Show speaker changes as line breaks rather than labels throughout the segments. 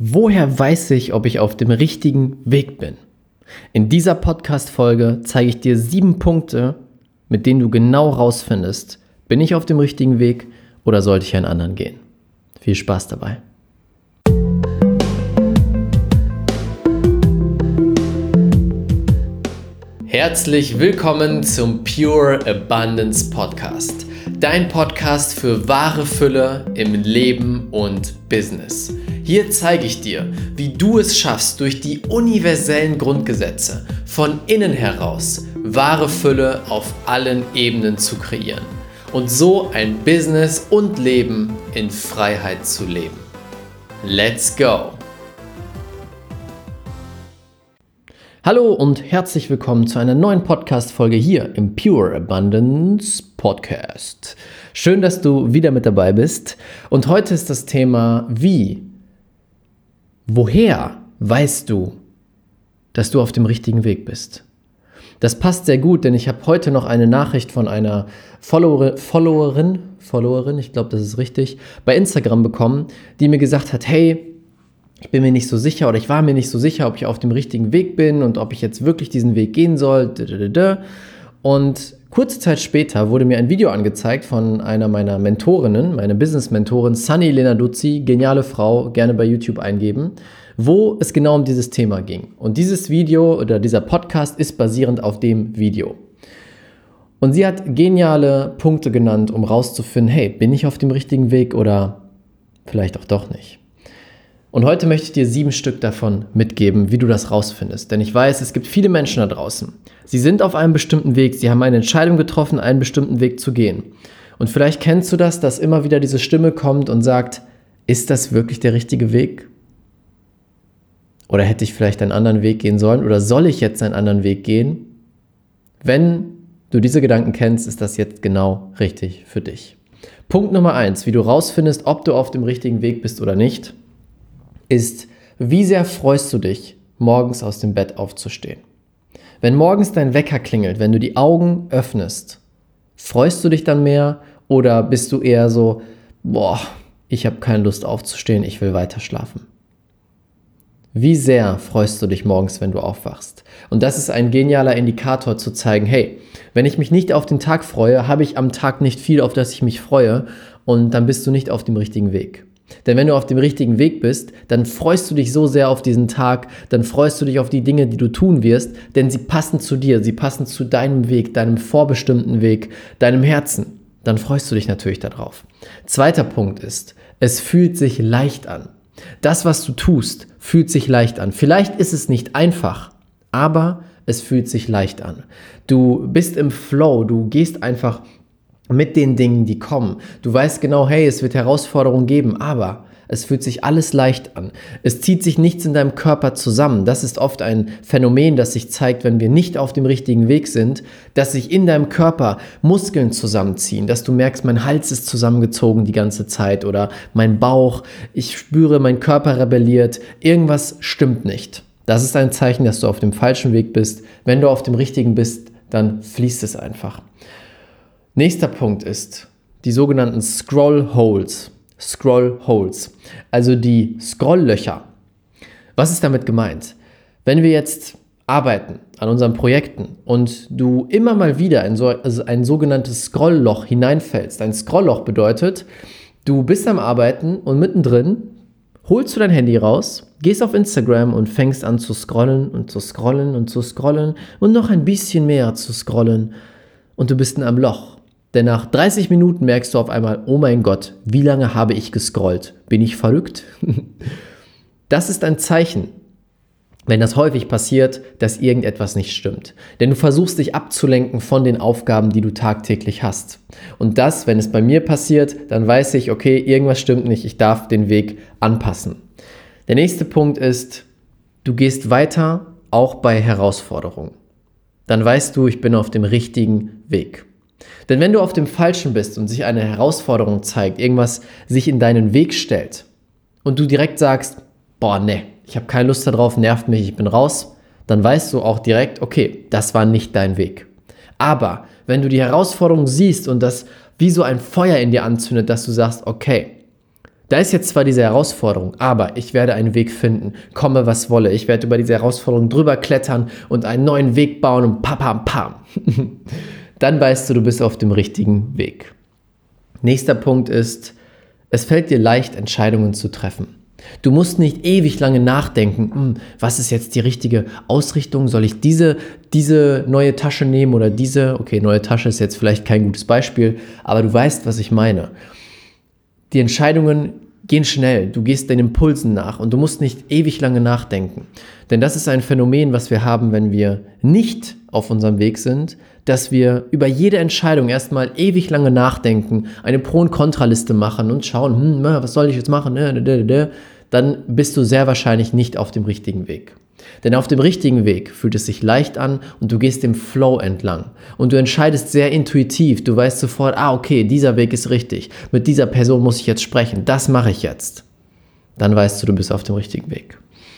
Woher weiß ich, ob ich auf dem richtigen Weg bin? In dieser Podcast-Folge zeige ich dir 7 Punkte, mit denen du genau rausfindest, bin ich auf dem richtigen Weg oder sollte ich einen anderen gehen? Viel Spaß dabei. Herzlich willkommen zum Pure Abundance Podcast. Dein Podcast für wahre Fülle im Leben und Business. Hier zeige ich dir, wie du es schaffst, durch die universellen Grundgesetze von innen heraus wahre Fülle auf allen Ebenen zu kreieren und so ein Business und Leben in Freiheit zu leben. Let's go! Hallo und herzlich willkommen zu einer neuen Podcast-Folge hier im Pure Abundance Podcast. Schön, dass du wieder mit dabei bist. Und heute ist das Thema woher weißt du, dass du auf dem richtigen Weg bist? Das passt sehr gut, denn ich habe heute noch eine Nachricht von einer Followerin, ich glaube, das ist richtig, bei Instagram bekommen, die mir gesagt hat, hey, ich bin mir nicht so sicher oder ich war mir nicht so sicher, ob ich auf dem richtigen Weg bin und ob ich jetzt wirklich diesen Weg gehen soll. Und kurze Zeit später wurde mir ein Video angezeigt von einer meiner Mentorinnen, meine Business-Mentorin Sunny Lenarduzzi, geniale Frau, gerne bei YouTube eingeben, wo es genau um dieses Thema ging. Und dieses Video oder dieser Podcast ist basierend auf dem Video. Und sie hat geniale Punkte genannt, um rauszufinden, hey, bin ich auf dem richtigen Weg oder vielleicht auch doch nicht. Und heute möchte ich dir 7 Stück davon mitgeben, wie du das rausfindest. Denn ich weiß, es gibt viele Menschen da draußen. Sie sind auf einem bestimmten Weg, sie haben eine Entscheidung getroffen, einen bestimmten Weg zu gehen. Und vielleicht kennst du das, dass immer wieder diese Stimme kommt und sagt, ist das wirklich der richtige Weg? Oder hätte ich vielleicht einen anderen Weg gehen sollen? Oder soll ich jetzt einen anderen Weg gehen? Wenn du diese Gedanken kennst, ist das jetzt genau richtig für dich. Punkt Nummer 1, wie du rausfindest, ob du auf dem richtigen Weg bist oder nicht, ist, wie sehr freust du dich, morgens aus dem Bett aufzustehen? Wenn morgens dein Wecker klingelt, wenn du die Augen öffnest, freust du dich dann mehr oder bist du eher so, ich habe keine Lust aufzustehen, ich will weiter schlafen? Wie sehr freust du dich morgens, wenn du aufwachst? Und das ist ein genialer Indikator zu zeigen, hey, wenn ich mich nicht auf den Tag freue, habe ich am Tag nicht viel, auf das ich mich freue und dann bist du nicht auf dem richtigen Weg. Denn wenn du auf dem richtigen Weg bist, dann freust du dich so sehr auf diesen Tag, dann freust du dich auf die Dinge, die du tun wirst, denn sie passen zu dir, sie passen zu deinem Weg, deinem vorbestimmten Weg, deinem Herzen. Dann freust du dich natürlich darauf. Zweiter Punkt ist, es fühlt sich leicht an. Das, was du tust, fühlt sich leicht an. Vielleicht ist es nicht einfach, aber es fühlt sich leicht an. Du bist im Flow, du gehst einfach mit den Dingen, die kommen. Du weißt genau, hey, es wird Herausforderungen geben, aber es fühlt sich alles leicht an. Es zieht sich nichts in deinem Körper zusammen. Das ist oft ein Phänomen, das sich zeigt, wenn wir nicht auf dem richtigen Weg sind, dass sich in deinem Körper Muskeln zusammenziehen, dass du merkst, mein Hals ist zusammengezogen die ganze Zeit oder mein Bauch, ich spüre, mein Körper rebelliert, irgendwas stimmt nicht. Das ist ein Zeichen, dass du auf dem falschen Weg bist. Wenn du auf dem richtigen bist, dann fließt es einfach. Nächster Punkt ist die sogenannten Scroll Holes, also die Scrolllöcher. Was ist damit gemeint? Wenn wir jetzt arbeiten an unseren Projekten und du immer mal wieder in ein sogenanntes Scrollloch hineinfällst. Ein Scrollloch bedeutet, du bist am Arbeiten und mittendrin holst du dein Handy raus, gehst auf Instagram und fängst an zu scrollen und zu scrollen und zu scrollen und noch ein bisschen mehr zu scrollen und du bist in einem Loch. Denn nach 30 Minuten merkst du auf einmal, oh mein Gott, wie lange habe ich gescrollt? Bin ich verrückt? Das ist ein Zeichen, wenn das häufig passiert, dass irgendetwas nicht stimmt. Denn du versuchst dich abzulenken von den Aufgaben, die du tagtäglich hast. Und das, wenn es bei mir passiert, dann weiß ich, okay, irgendwas stimmt nicht, ich darf den Weg anpassen. Der nächste Punkt ist, du gehst weiter, auch bei Herausforderungen. Dann weißt du, ich bin auf dem richtigen Weg. Denn wenn du auf dem Falschen bist und sich eine Herausforderung zeigt, irgendwas sich in deinen Weg stellt und du direkt sagst, ich habe keine Lust darauf, nervt mich, ich bin raus, dann weißt du auch direkt, okay, das war nicht dein Weg. Aber wenn du die Herausforderung siehst und das wie so ein Feuer in dir anzündet, dass du sagst, okay, Da ist jetzt zwar diese Herausforderung, aber ich werde einen Weg finden, komme was wolle. Ich werde über diese Herausforderung drüber klettern und einen neuen Weg bauen und pam, pam. Dann weißt du, du bist auf dem richtigen Weg. Nächster Punkt ist, es fällt dir leicht, Entscheidungen zu treffen. Du musst nicht ewig lange nachdenken, was ist jetzt die richtige Ausrichtung? Soll ich diese neue Tasche nehmen oder diese? Okay, neue Tasche ist jetzt vielleicht kein gutes Beispiel, aber du weißt, was ich meine. Die Entscheidungen gehen schnell, du gehst deinen Impulsen nach und du musst nicht ewig lange nachdenken. Denn das ist ein Phänomen, was wir haben, wenn wir nicht auf unserem Weg sind, dass wir über jede Entscheidung erstmal ewig lange nachdenken, eine Pro- und Kontraliste machen und schauen, was soll ich jetzt machen? Dann bist du sehr wahrscheinlich nicht auf dem richtigen Weg. Denn auf dem richtigen Weg fühlt es sich leicht an und du gehst dem Flow entlang. Und du entscheidest sehr intuitiv. Du weißt sofort, okay, dieser Weg ist richtig. Mit dieser Person muss ich jetzt sprechen. Das mache ich jetzt. Dann weißt du, du bist auf dem richtigen Weg.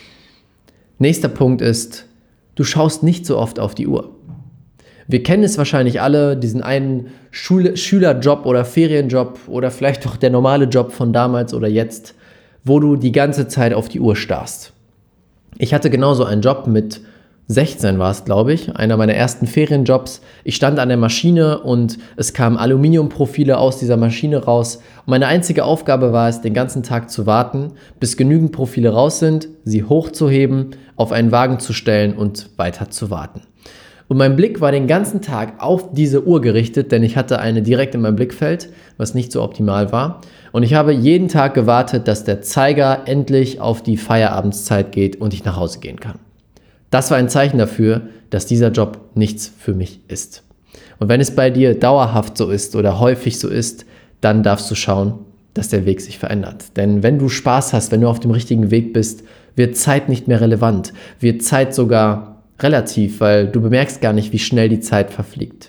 Nächster Punkt ist, du schaust nicht so oft auf die Uhr. Wir kennen es wahrscheinlich alle, diesen einen Schülerjob oder Ferienjob oder vielleicht auch der normale Job von damals oder jetzt, wo du die ganze Zeit auf die Uhr starrst. Ich hatte genauso einen Job mit 16 war es, glaube ich, einer meiner ersten Ferienjobs. Ich stand an der Maschine und es kamen Aluminiumprofile aus dieser Maschine raus. Und meine einzige Aufgabe war es, den ganzen Tag zu warten, bis genügend Profile raus sind, sie hochzuheben, auf einen Wagen zu stellen und weiter zu warten. Und mein Blick war den ganzen Tag auf diese Uhr gerichtet, denn ich hatte eine direkt in meinem Blickfeld, was nicht so optimal war. Und ich habe jeden Tag gewartet, dass der Zeiger endlich auf die Feierabendszeit geht und ich nach Hause gehen kann. Das war ein Zeichen dafür, dass dieser Job nichts für mich ist. Und wenn es bei dir dauerhaft so ist oder häufig so ist, dann darfst du schauen, dass der Weg sich verändert. Denn wenn du Spaß hast, wenn du auf dem richtigen Weg bist, wird Zeit nicht mehr relevant, wird Zeit sogar relativ, weil du bemerkst gar nicht, wie schnell die Zeit verfliegt.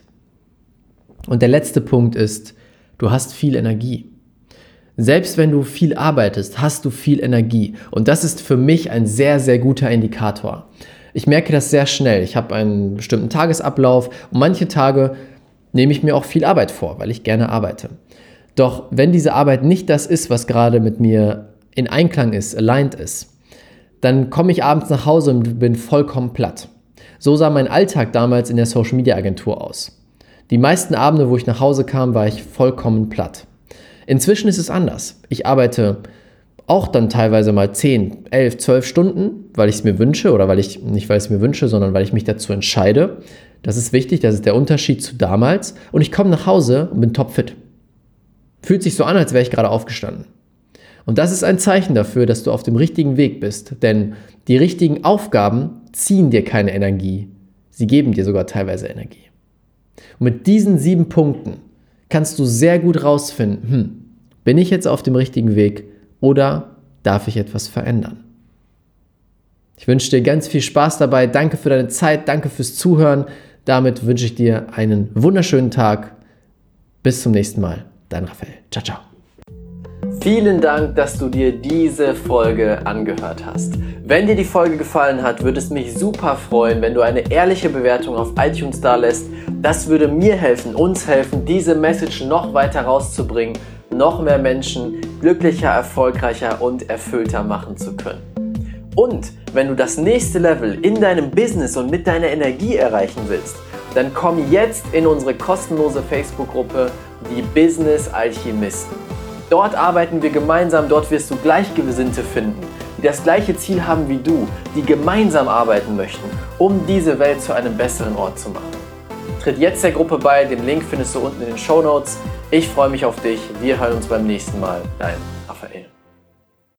Und der letzte Punkt ist, du hast viel Energie. Selbst wenn du viel arbeitest, hast du viel Energie. Und das ist für mich ein sehr, sehr guter Indikator. Ich merke das sehr schnell. Ich habe einen bestimmten Tagesablauf und manche Tage nehme ich mir auch viel Arbeit vor, weil ich gerne arbeite. Doch wenn diese Arbeit nicht das ist, was gerade mit mir in Einklang ist, aligned ist, dann komme ich abends nach Hause und bin vollkommen platt. So sah mein Alltag damals in der Social-Media-Agentur aus. Die meisten Abende, wo ich nach Hause kam, war ich vollkommen platt. Inzwischen ist es anders. Ich arbeite auch dann teilweise mal 10, 11, 12 Stunden, weil ich es mir wünsche oder nicht weil ich es mir wünsche, sondern weil ich mich dazu entscheide. Das ist wichtig, das ist der Unterschied zu damals. Und ich komme nach Hause und bin topfit. Fühlt sich so an, als wäre ich gerade aufgestanden. Und das ist ein Zeichen dafür, dass du auf dem richtigen Weg bist, denn die richtigen Aufgaben ziehen dir keine Energie, sie geben dir sogar teilweise Energie. Und mit diesen 7 Punkten kannst du sehr gut rausfinden, bin ich jetzt auf dem richtigen Weg oder darf ich etwas verändern? Ich wünsche dir ganz viel Spaß dabei, danke für deine Zeit, danke fürs Zuhören, damit wünsche ich dir einen wunderschönen Tag, bis zum nächsten Mal, dein Raphael, ciao, ciao. Vielen Dank, dass du dir diese Folge angehört hast. Wenn dir die Folge gefallen hat, würde es mich super freuen, wenn du eine ehrliche Bewertung auf iTunes dalässt. Das würde mir helfen, uns helfen, diese Message noch weiter rauszubringen, noch mehr Menschen glücklicher, erfolgreicher und erfüllter machen zu können. Und wenn du das nächste Level in deinem Business und mit deiner Energie erreichen willst, dann komm jetzt in unsere kostenlose Facebook-Gruppe, die Business Alchemisten. Dort arbeiten wir gemeinsam, dort wirst du Gleichgesinnte finden, die das gleiche Ziel haben wie du, die gemeinsam arbeiten möchten, um diese Welt zu einem besseren Ort zu machen. Tritt jetzt der Gruppe bei, den Link findest du unten in den Shownotes. Ich freue mich auf dich, wir hören uns beim nächsten Mal. Dein Raphael.